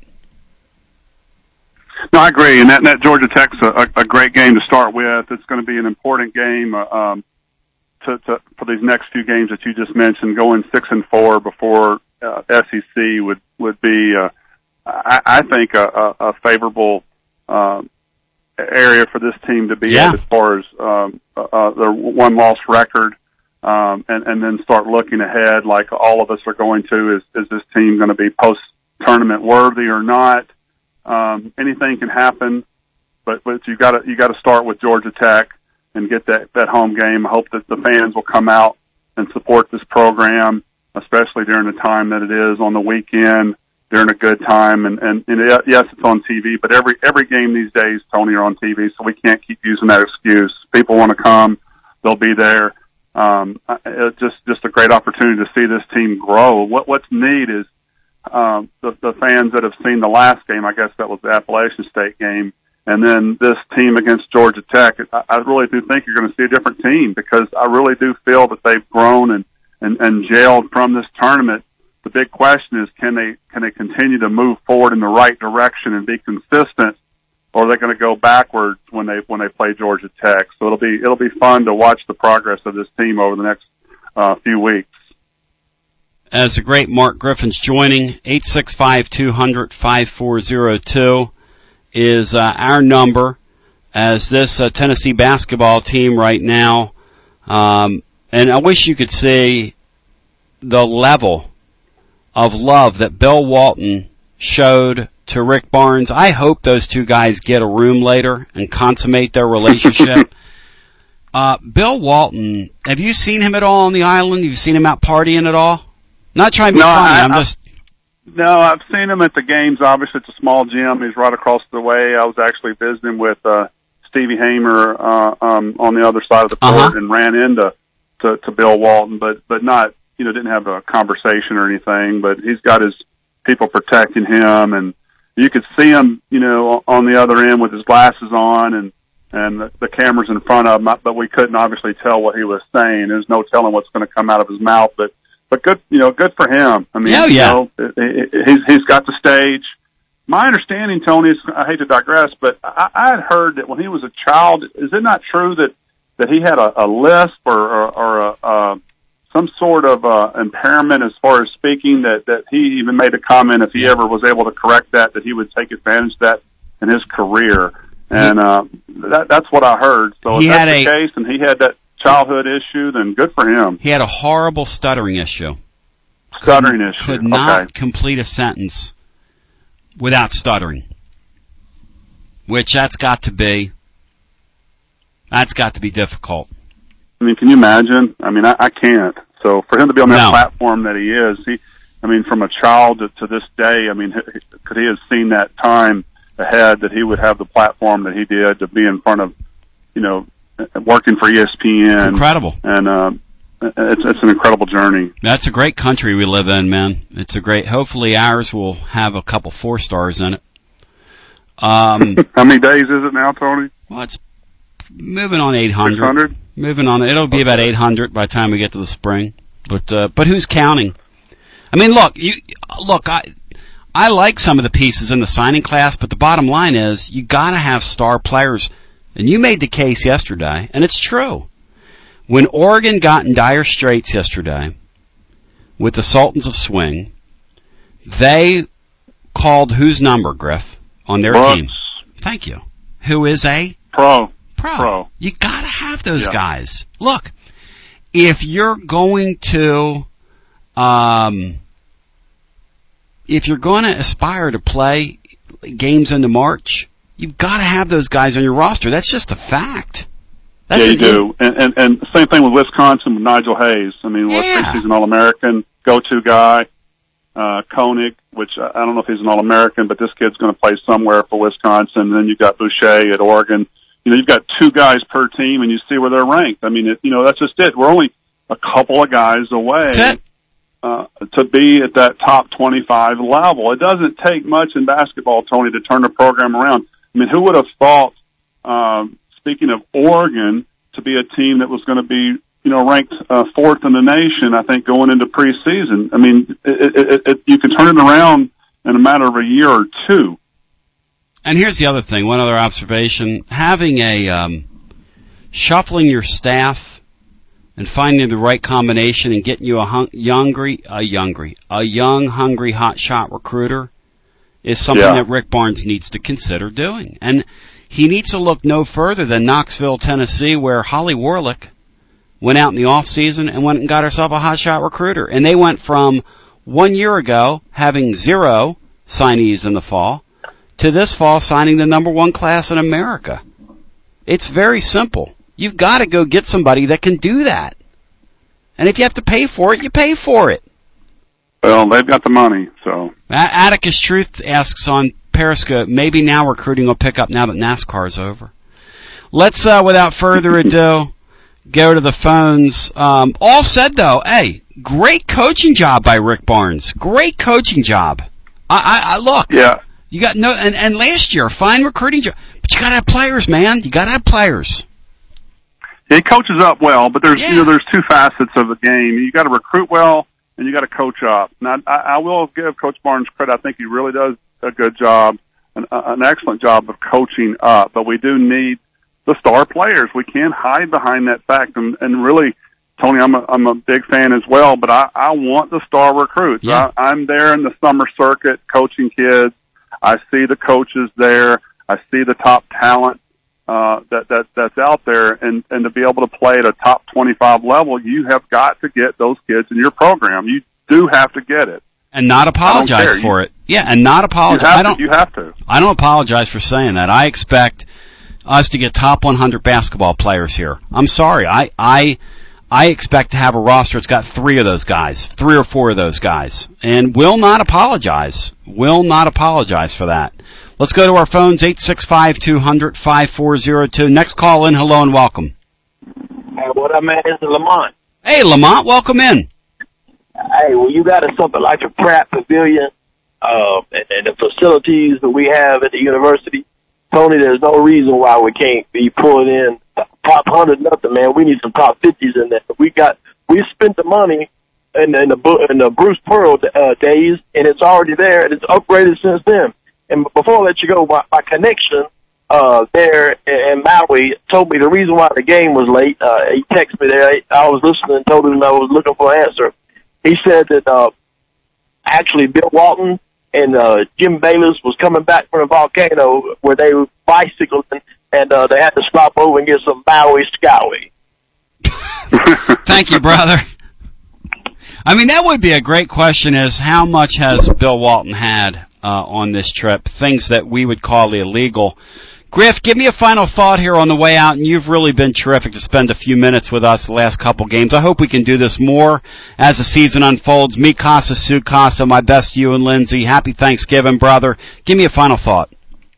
No, I agree, and that Georgia Tech's a great game to start with. It's going to be an important game for these next few games that you just mentioned. Going 6-4 before SEC would be, I think, a favorable area for this team to be at as far as their one-loss record, and then start looking ahead like all of us are going to. Is this team going to be post-tournament worthy or not? Anything can happen, but you got to start with Georgia Tech and get that home game. I hope that the fans will come out and support this program, especially during the time that it is on the weekend, during a good time. And yes, it's on TV, but every game these days, Tony, are on TV, so we can't keep using that excuse. People want to come, they'll be there. It's just a great opportunity to see this team grow. What's neat is the fans that have seen the last game, I guess that was the Appalachian State game, and then this team against Georgia Tech. I really do think you're going to see a different team, because I really do feel that they've grown and gelled from this tournament. The big question is, can they continue to move forward in the right direction and be consistent, or are they going to go backwards when they play Georgia Tech? So it'll be fun to watch the progress of this team over the next few weeks. As the great Mark Griffin's joining, 865-200-5402 is our number as this Tennessee basketball team right now. And I wish you could see the level of love that Bill Walton showed to Rick Barnes. I hope those two guys get a room later and consummate their relationship. Bill Walton, have you seen him at all on the island? Have you seen him out partying at all? Not trying to be funny, No, I've seen him at the games. Obviously, it's a small gym. He's right across the way. I was actually visiting with Stevie Hamer on the other side of the court and ran into Bill Walton, but not, didn't have a conversation or anything. But he's got his people protecting him, and you could see him, on the other end with his glasses on and the cameras in front of him, but we couldn't obviously tell what he was saying. There's no telling what's going to come out of his mouth, but good, good for him. I mean, he's got the stage. My understanding, Tony, is, I hate to digress, but I had heard that when he was a child, is it not true that he had a lisp or some sort of impairment as far as speaking, that he even made a comment if he ever was able to correct that he would take advantage of that in his career. And that's what I heard. So if that's the case and he had that childhood issue, then good for him. He had a horrible stuttering issue. Could not complete a sentence without stuttering. Which that's got to be difficult. I mean, can you imagine? I mean, I can't. So for him to be on that platform that he is, from a child to this day, I mean, could he have seen that time ahead that he would have the platform that he did to be in front of, working for ESPN? It's incredible. And it's an incredible journey. That's a great country we live in, man. Hopefully ours will have a couple 4 stars in it. How many days is it now, Tony? Well, it's moving on 800. 600? Moving on. It'll be about 800 by the time we get to the spring. But who's counting? I mean, I like some of the pieces in the signing class, but the bottom line is you got to have star players. And you made the case yesterday, and it's true. When Oregon got in dire straits yesterday with the Sultans of Swing, they called whose number, Griff, on their team? Thank you. Who is a pro. You got to have those guys. Look, if you're going to aspire to play games into March, you've got to have those guys on your roster. That's just a fact. You do. And the same thing with Wisconsin with Nigel Hayes. I mean, he's an All-American, go-to guy. Koenig, which I don't know if he's an All-American, but this kid's going to play somewhere for Wisconsin. And then you've got Boucher at Oregon. You've got 2 guys per team, and you see where they're ranked. I mean, that's just it. We're only a couple of guys away to be at that top 25 level. It doesn't take much in basketball, Tony, to turn the program around. I mean, who would have thought, speaking of Oregon, to be a team that was going to be, ranked 4th in the nation, I think, going into preseason. I mean, you can turn it around in a matter of a year or 2. And here's the other thing, one other observation. Having shuffling your staff and finding the right combination and getting you a young, hungry, hotshot recruiter is something that Rick Barnes needs to consider doing. And he needs to look no further than Knoxville, Tennessee, where Holly Warlick went out in the off season and went and got herself a hotshot recruiter. And they went from 1 year ago having 0 signees in the fall to this fall signing the number 1 class in America. It's very simple. You've got to go get somebody that can do that. And if you have to pay for it, you pay for it. Well, they've got the money, so. Atticus Truth asks on Periscope, maybe now recruiting will pick up now that NASCAR's over. Let's, without further ado, go to the phones. All said, though, hey, great coaching job by Rick Barnes. Great coaching job. I look. Yeah. You got and last year, fine recruiting job. But you gotta have players, man. You gotta have players. He coaches up well, but there's 2 facets of the game. You gotta recruit well, and you gotta coach up. Now, I will give Coach Barnes credit. I think he really does a good job, an excellent job of coaching up, but we do need the star players. We can't hide behind that fact, and really, Tony, I'm a big fan as well, but I want the star recruits. Yeah. I'm there in the summer circuit coaching kids. I see the coaches there. I see the top talent that's out there, and to be able to play at a top 25 level, you have got to get those kids in your program. You do have to get it. And not apologize for it. Yeah, and not apologize. You have to. I don't apologize for saying that. I expect us to get top 100 basketball players here. I'm sorry. I expect to have a roster that's got 3 of those guys, 3 or 4 of those guys, and will not apologize. Will not apologize for that. Let's go to our phones, 865-200-5402. Next call in. Hello and welcome. Hey, what up, man? This is Lamont. Hey, Lamont, welcome in. Hey, well, you got something like a Pratt Pavilion and the facilities that we have at the university, Tony, there's no reason why we can't be pulling in top 100 nothing, man. We need some top 50s in there. We spent the money in the Bruce Pearl days, and it's already there, and it's upgraded since then. And before I let you go, my connection there in Maui told me the reason why the game was late. He texted me there. I was listening and told him I was looking for an answer. He said that actually Bill Walton and Jim Bayless was coming back from a volcano where they were bicycling, and they had to stop over and get some Maui Skyway. Thank you, brother. I mean, that would be a great question, is how much has Bill Walton had on this trip, things that we would call illegal. Griff, give me a final thought here on the way out, and you've really been terrific to spend a few minutes with us the last couple games. I hope we can do this more as the season unfolds. Mi casa, su casa, my best to you and Lindsay. Happy Thanksgiving, brother. Give me a final thought.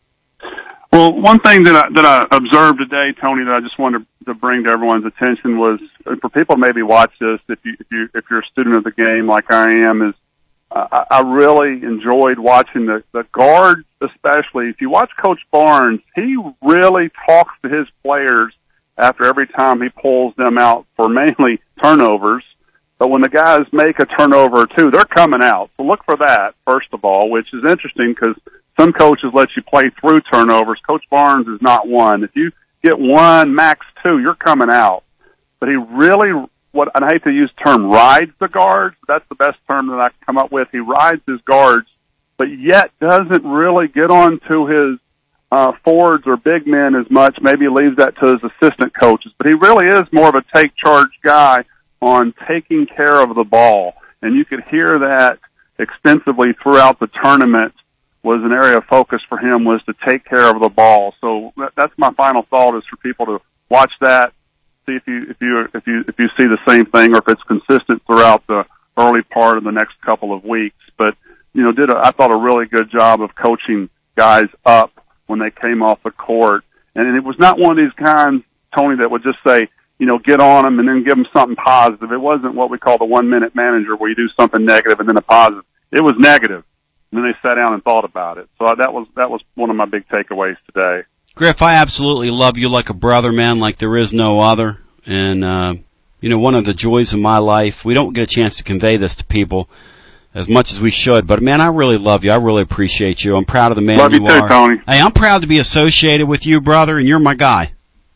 Well, one thing that I observed today, Tony, that I just wanted to bring to everyone's attention was, for people to maybe watch this, if you're a student of the game like I am, is I really enjoyed watching the guards, especially. If you watch Coach Barnes, he really talks to his players after every time he pulls them out for mainly turnovers. But when the guys make a turnover or two, they're coming out. So look for that, first of all, which is interesting because some coaches let you play through turnovers. Coach Barnes is not one. If you get one, max two, you're coming out. But he really, and I hate to use the term rides the guards, that's the best term that I can come up with. He rides his guards, but yet doesn't really get on to his forwards or big men as much. Maybe leaves that to his assistant coaches. But he really is more of a take charge guy on taking care of the ball. And you could hear that extensively throughout the tournament. Was an area of focus for him, was to take care of the ball. So that's my final thought, is for people to watch that, see if you see the same thing, or if it's consistent throughout the early part of the next couple of weeks. But I thought a really good job of coaching guys up when they came off the court, and it was not one of these guys, Tony, that would just say, get on them and then give them something positive. It wasn't what we call the 1 minute manager, where you do something negative and then a positive. It was negative. And then they sat down and thought about it. So that was one of my big takeaways today. Griff, I absolutely love you like a brother, man, like there is no other. And, one of the joys of my life, we don't get a chance to convey this to people as much as we should, but man, I really love you. I really appreciate you. I'm proud of the man you are. Love you too, Tony. Hey, I'm proud to be associated with you, brother, and you're my guy.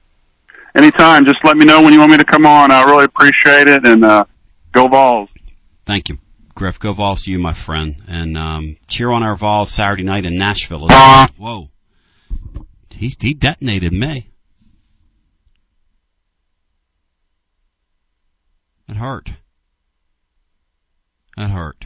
Anytime. Just let me know when you want me to come on. I really appreciate it, and go Vols. Thank you. Griff, go Vols to you, my friend. And cheer on our Vols Saturday night in Nashville. Whoa. He detonated me. It hurt. That hurt.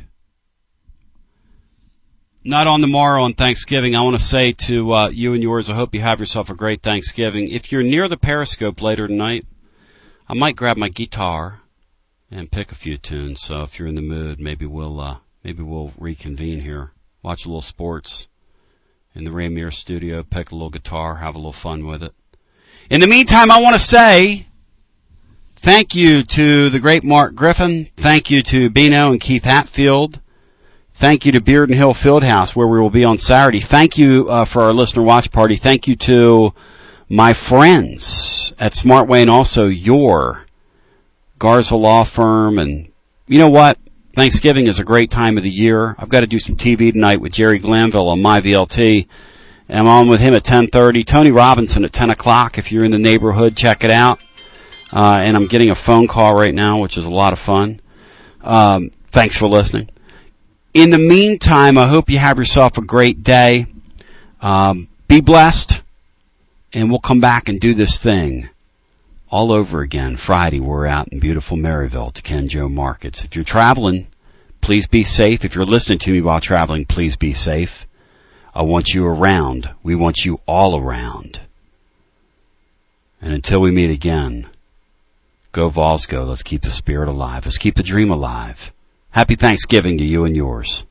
Not on tomorrow on Thanksgiving. I want to say to you and yours, I hope you have yourself a great Thanksgiving. If you're near the Periscope later tonight, I might grab my guitar and pick a few tunes. So if you're in the mood, maybe we'll reconvene here, watch a little sports in the Rainier studio, pick a little guitar, have a little fun with it. In the meantime, I want to say thank you to the great Mark Griffin. Thank you to Bino and Keith Hatfield. Thank you to Bearden Hill Fieldhouse, where we will be on Saturday. Thank you for our listener watch party. Thank you to my friends at Smartway and also your Garza Law Firm. And you know what? Thanksgiving is a great time of the year. I've got to do some TV tonight with Jerry Glanville on MyVLT. I'm on with him at 10:30. Tony Robinson at 10 o'clock. If you're in the neighborhood, check it out. And I'm getting a phone call right now, which is a lot of fun. Thanks for listening. In the meantime, I hope you have yourself a great day. Be blessed. And we'll come back and do this thing all over again. Friday, we're out in beautiful Maryville to Ken Joe Markets. If you're traveling, please be safe. If you're listening to me while traveling, please be safe. I want you around. We want you all around. And until we meet again, go Vols go. Let's keep the spirit alive. Let's keep the dream alive. Happy Thanksgiving to you and yours.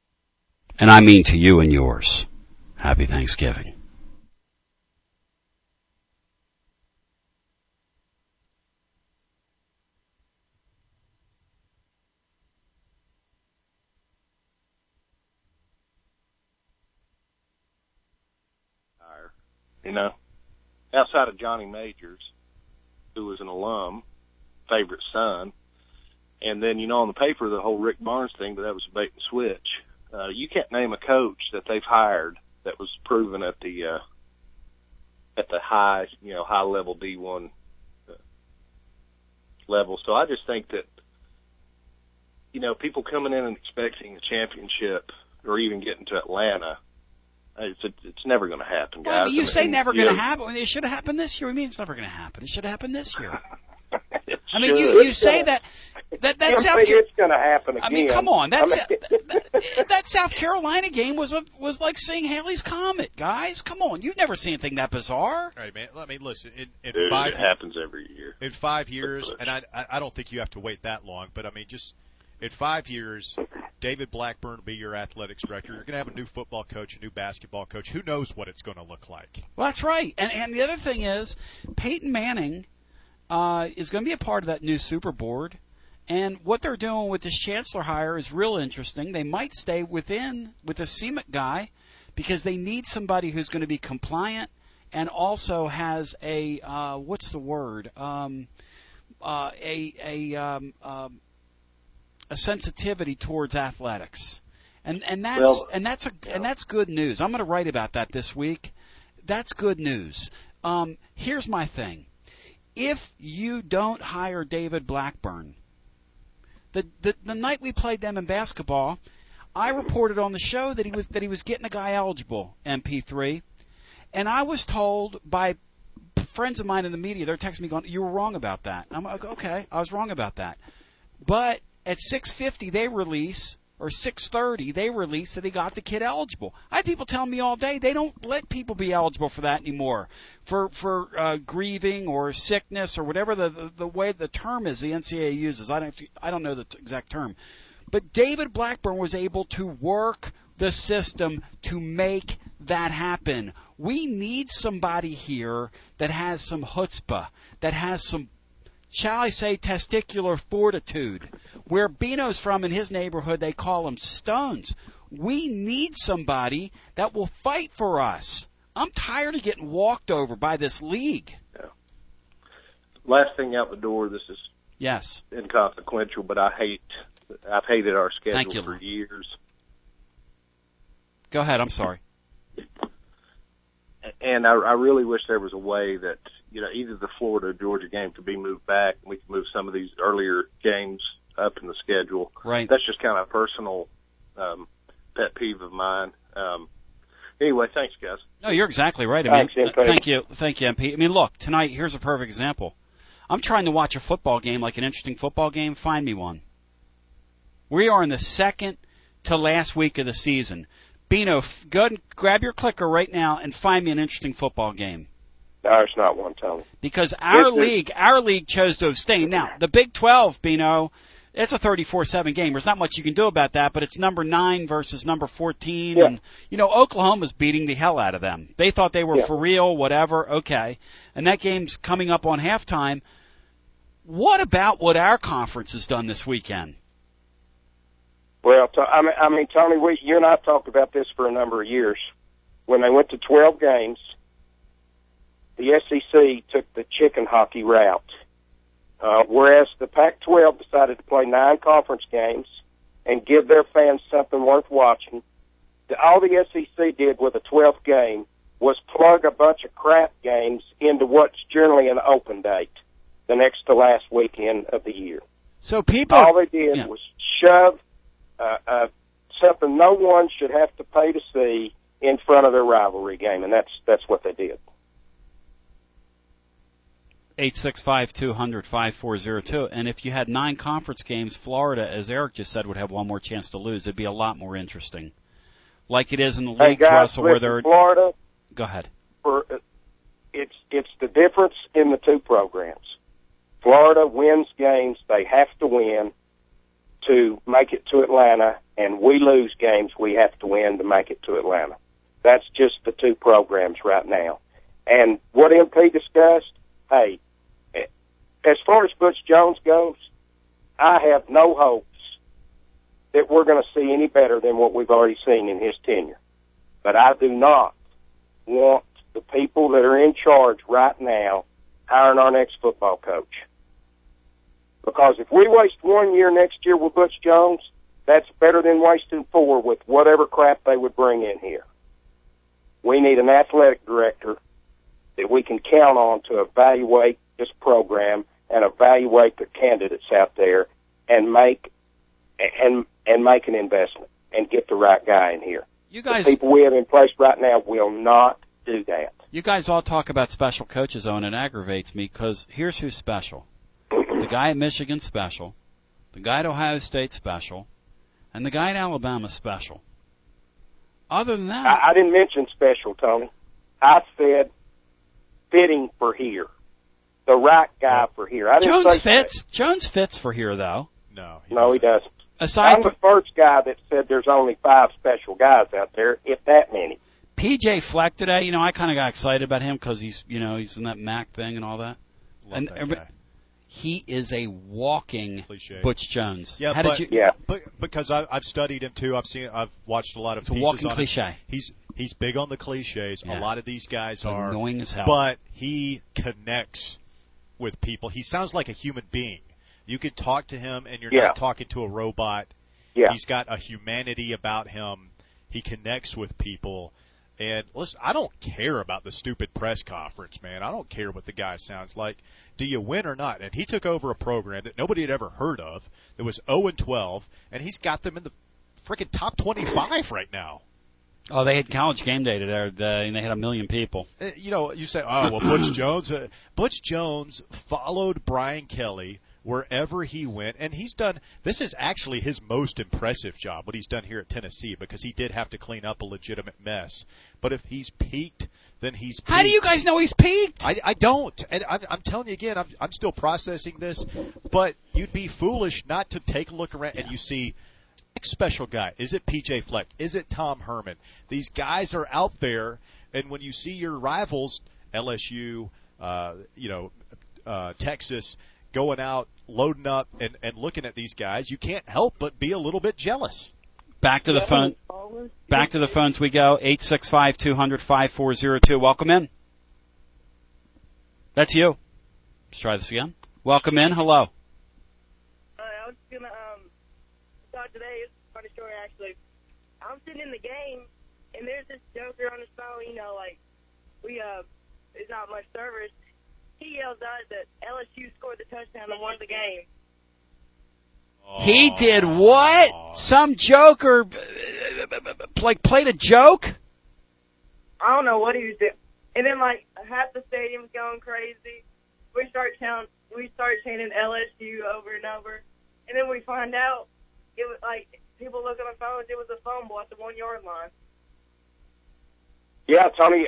And I mean to you and yours. Happy Thanksgiving. you know, outside of Johnny Majors, who was an alum, favorite son. And then, you know, on the paper, the whole Rick Barnes thing, but that was a bait and switch. You can't name a coach that they've hired that was proven at the high, you know, high level D1 level. So I just think that, you know, people coming in and expecting a championship or even getting to Atlanta, it's never going to happen, guys. Well, you say never going to happen. It should have happened this year. I mean, it's never going to happen. It should have happened this year. I mean, you say that South it's going to happen again. I mean, come on. That South Carolina game was like seeing Halley's Comet, guys. Come on. You've never seen anything that bizarre. All right, man. I mean, listen, in Dude, 5 it happens every year. In 5 years, and I don't think you have to wait that long, but I mean, just in 5 years, David Blackburn will be your athletics director. You're going to have a new football coach, a new basketball coach. Who knows what it's going to look like? Well, that's right. And the other thing is, Peyton Manning is going to be a part of that new Super Board. And what they're doing with this Chancellor hire is real interesting. They might stay with the Seamuck guy because they need somebody who's going to be compliant and also has a what's the word? A sensitivity towards athletics. And that's good news. I'm going to write about that this week. That's good news. Here's my thing. If you don't hire David Blackburn, the night we played them in basketball, I reported on the show that he was getting a guy eligible, MP3, and I was told by friends of mine in the media, they're texting me going, "You were wrong about that." And I'm like, "Okay, I was wrong about that." But at 6:50 they release, or 6:30 they release that he got the kid eligible. I had people telling me all day they don't let people be eligible for that anymore, for grieving or sickness or whatever the way the term is the NCAA uses. I don't know the exact term, but David Blackburn was able to work the system to make that happen. We need somebody here that has some chutzpah, that has some, shall I say, testicular fortitude. Where Bino's from in his neighborhood, they call them stones. We need somebody that will fight for us. I'm tired of getting walked over by this league. Yeah. Last thing out the door, this is inconsequential, but I've hated our schedule for years. Go ahead, I'm sorry. And I really wish there was a way that, you know, either the Florida-Georgia game could be moved back, and we could move some of these earlier games up in the schedule. Right. That's just kind of a personal pet peeve of mine. Anyway, thanks, guys. No, you're exactly right. I mean, thank you, MP. I mean, look, tonight, here's a perfect example. I'm trying to watch a football game, like an interesting football game. Find me one. We are in the second to last week of the season. Bino, go ahead and grab your clicker right now and find me an interesting football game. No, there's not one, Tony. Because our league chose to abstain. Now, the Big 12, Bino, it's a 34-7 game. There's not much you can do about that, but it's number 9 versus number 14. Yeah. And, you know, Oklahoma's beating the hell out of them. They thought they were for real, whatever, okay. And that game's coming up on halftime. What about what our conference has done this weekend? Well, I mean, Tony, you and I have talked about this for a number of years. When they went to 12 games, the SEC took the chicken hockey route, whereas the Pac-12 decided to play 9 conference games and give their fans something worth watching. All the SEC did with a 12th game was plug a bunch of crap games into what's generally an open date, the next to last weekend of the year. So all they did was shove something no one should have to pay to see in front of their rivalry game, and that's what they did. 865-200-5402. And if you had 9 conference games, Florida, as Eric just said, would have one more chance to lose. It'd be a lot more interesting. Like it is in the leagues, guys, Russell, where they're... Florida, go ahead. It's the difference in the two programs. Florida wins games they have to win to make it to Atlanta, and we lose games we have to win to make it to Atlanta. That's just the two programs right now. And what MP discussed, hey, as far as Butch Jones goes, I have no hopes that we're going to see any better than what we've already seen in his tenure. But I do not want the people that are in charge right now hiring our next football coach. Because if we waste 1 year next year with Butch Jones, that's better than wasting 4 with whatever crap they would bring in here. We need an athletic director that we can count on to evaluate this program and evaluate the candidates out there and make an investment and get the right guy in here. You guys, the people we have in place right now will not do that. You guys all talk about special coaches, Owen, and it aggravates me because here's who's special. The guy at Michigan special, the guy at Ohio State special, and the guy at Alabama special. Other than that, I didn't mention special, Tony. I said fitting for here. The right guy for here. I didn't Jones say fits. Jones fits for here, though. No, he doesn't. I'm I'm the first guy that said there's only 5 special guys out there, if that many. PJ Fleck today, I kind of got excited about him because he's in that MAC thing and all that. Love that guy. He is a walking Cliche. Butch Jones. Yeah, How but, did you? but because I've studied him too. I've watched a lot of It's a pieces walking on cliche. him. He's big on the cliches. Yeah. A lot of these guys It's are annoying as hell. but he connects with people. He sounds like a human being. You can talk to him, and you're not talking to a robot. Yeah. He's got a humanity about him. He connects with people. And listen, I don't care about the stupid press conference, man. I don't care what the guy sounds like. Do you win or not? And he took over a program that nobody had ever heard of that was 0-12, and he's got them in the freaking top 25 right now. Oh, they had College Game Day today, and they had 1 million people. You say, oh, well, Butch Jones. Butch Jones followed Brian Kelly wherever he went, and he's done – this is actually his most impressive job, what he's done here at Tennessee, because he did have to clean up a legitimate mess. But if he's peaked, then he's peaked. How do you guys know he's peaked? I don't. And I'm telling you again, I'm still processing this, but you'd be foolish not to take a look around and you see next special guy. Is it P.J. Fleck? Is it Tom Herman? These guys are out there, and when you see your rivals, LSU, Texas, going out, loading up, and looking at these guys, you can't help but be a little bit jealous. Back to the phone. Back to the phones we go. 865-200-5402. Welcome in. That's you. Let's try this again. Welcome in. Hello. I was going to talk today. It's a funny story, actually. I'm sitting in the game, and there's this joker on his phone, there's not much service. He yells out that LSU scored the touchdown and won the game. He did what? Some joker played a joke? I don't know what he was doing. And then half the stadium's going crazy. We start chanting LSU over and over. And then we find out it was people look on their phones, it was a fumble at the 1 yard line. Yeah, Tony,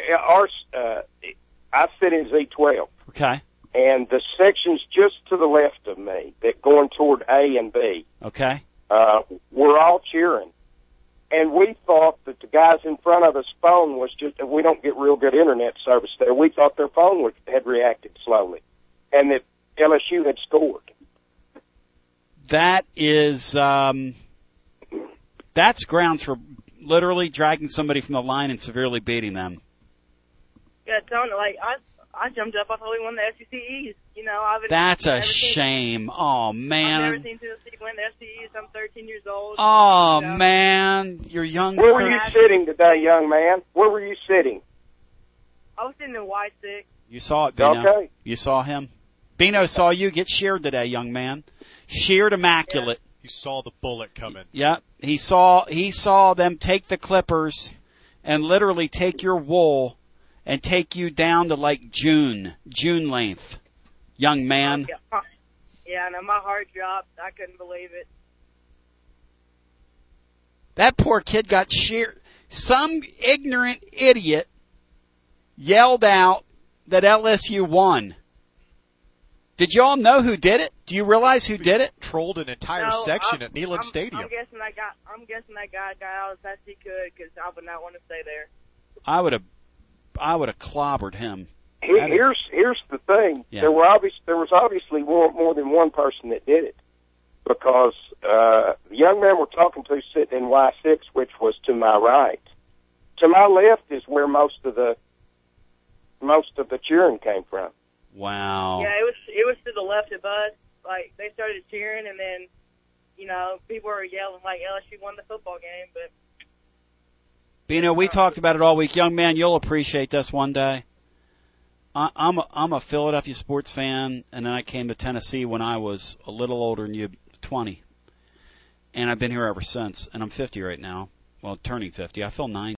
I sit in Z12. Okay. And the sections just to the left of me that going toward A and B. Okay. We're all cheering. And we thought that the guys in front of us' phone was just, we don't get real good internet service there. We thought their phone had reacted slowly and that LSU had scored. That is, that's grounds for literally dragging somebody from the line and severely beating them. Yeah, Tony, I jumped up. I thought we won the SEC East. That's a shame. Oh, man. I've never seen Tennessee win the SEC East. I'm 13 years old. Oh, man. You're young. Where were you sitting today, young man? Where were you sitting? I was sitting in Y6. You saw it, Bino. Okay. You saw him. Bino saw you get sheared today, young man. Sheared immaculate. Yeah. He saw the bullet coming. Yep. He saw them take the clippers and literally take your wool and take you down to June length, young man. Yeah, no, my heart dropped. I couldn't believe it. That poor kid got sheared. Some ignorant idiot yelled out that LSU won. Did you all know who did it? Do you realize who did it? Trolled an entire section at Neyland Stadium. I'm guessing that guy got out as fast as he could because I would not want to stay there. I would have clobbered him. Here's the thing. Yeah. There was obviously more than one person that did it, because the young man we're talking to sitting in Y6, which was to my right. To my left is where most of the most of the cheering came from. Wow. Yeah, it was to the left of us. Like, they started cheering, and then, you know, people were yelling like LSU won the football game. But Bino, we talked about it all week. Young man, you'll appreciate this one day. I'm a Philadelphia sports fan, and then I came to Tennessee when I was a little older than you, 20. And I've been here ever since, and I'm 50 right now. Well, turning 50. I feel 9.